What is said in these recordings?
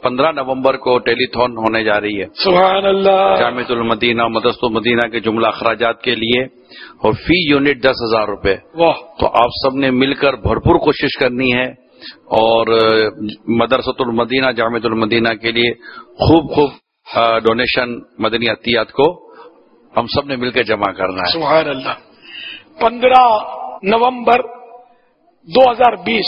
15 نومبر کو ٹیلی تھون ہونے جا رہی ہے سبحان اللہ، جامعۃ المدینہ مدرسۃ المدینہ کے جملہ اخراجات کے لیے، اور فی یونٹ 10,000 روپے. واہ، تو آپ سب نے مل کر بھرپور کوشش کرنی ہے اور مدرسۃ المدینہ جامعۃ المدینہ کے لیے خوب ڈونیشن مدنی عطیات کو ہم سب نے مل کے جمع کرنا ہے. سبحان اللہ. 15 نومبر 2020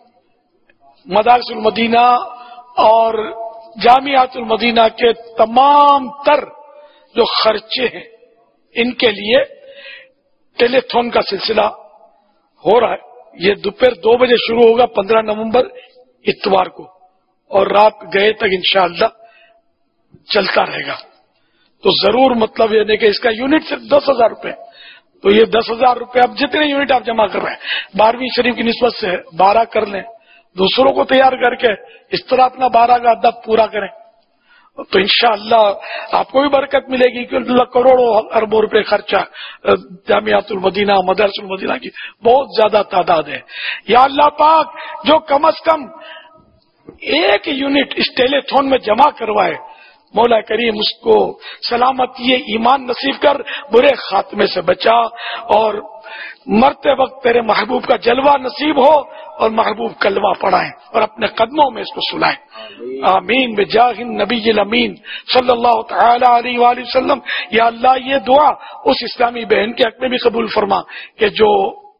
مدارس المدینہ اور جامعات المدینہ کے تمام تر جو خرچے ہیں ان کے لیے ٹیلی تھون کا سلسلہ ہو رہا ہے. یہ دوپہر 2 بجے شروع ہوگا 15 نومبر اتوار کو، اور رات گئے تک انشاءاللہ چلتا رہے گا. تو ضرور مطلب یہ نہیں کہ اس کا یونٹ صرف 10,000 روپے، تو یہ 10,000 روپے اب جتنے یونٹ آپ جمع کر رہے ہیں 12ویں شریف کی نسبت سے 12 کر لیں، دوسروں کو تیار کر کے اس طرح اپنا 12 کا عدد پورا کریں تو انشاءاللہ آپ کو بھی برکت ملے گی. کہ اللہ کروڑوں اربوں روپے خرچہ جامعات المدینہ مدارس المدینہ کی بہت زیادہ تعداد ہے. یا اللہ پاک جو کم از کم 1 یونٹ اس ٹیلی تھون میں جمع کروائے، مولا کریم اس کو سلامتی ایمان نصیب کر، برے خاتمے سے بچا، اور مرتے وقت تیرے محبوب کا جلوہ نصیب ہو اور محبوب کلمہ پڑھائیں اور اپنے قدموں میں اس کو سلائیں. آمین بجاہ النبی الامین صلی اللہ تعالی علیہ وآلہ وسلم. یا اللہ یہ دعا اس اسلامی بہن کے حق میں بھی قبول فرما کہ جو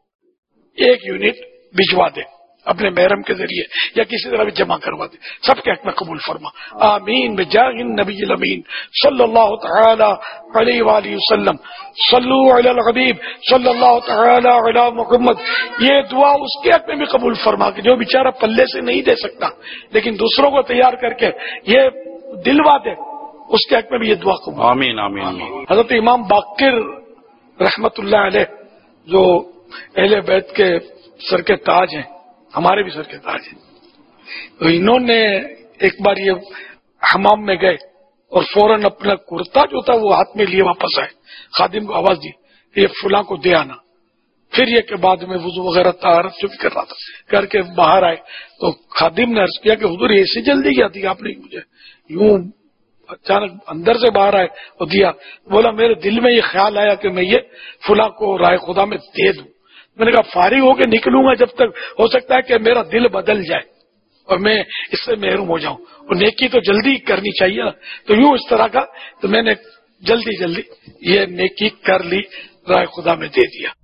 1 یونٹ بھجوا دے اپنے محرم کے ذریعے یا کسی طرح بھی جمع کروا دے، سب کے حق میں قبول فرما. آمین بجاہ النبی الامین صلی اللہ تعالی علیہ وآلہ وسلم. صلو علی الحبیب صلی اللہ تعالی علی محمد. یہ دعا اس کے حق میں بھی قبول فرما کہ جو بیچارہ پلے سے نہیں دے سکتا لیکن دوسروں کو تیار کر کے یہ دلوا دے، اس کے حق میں بھی یہ دعا قبول. آمین آمین. حضرت امام باقر رحمت اللہ علیہ جو اہل بیت کے سر کے تاج ہیں، ہمارے بھی سر کے تاج ہیں، تو انہوں نے ایک بار یہ حمام میں گئے اور فوراً اپنا کرتا جو تھا وہ ہاتھ میں لیے واپس آئے، خادم کو آواز دی کہ یہ فلاں کو دے آنا. پھر یہ کہ بعد میں وضو وغیرہ طہارت جو بھی کر رہا تھا کر کے باہر آئے تو خادم نے عرض کیا کہ حضور ایسی جلدی کیا دی آپ نے مجھے، یوں اچانک اندر سے باہر آئے اور دیا. بولا میرے دل میں یہ خیال آیا کہ میں یہ فلاں کو رائے خدا میں دے دوں. میں نے کہا فارغ ہو کے نکلوں گا جب تک ہو سکتا ہے کہ میرا دل بدل جائے اور میں اس سے محروم ہو جاؤں، اور نیکی تو جلدی کرنی چاہیے نا. تو یوں اس طرح کا تو میں نے جلدی یہ نیکی کر لی، رائے خدا میں دے دیا.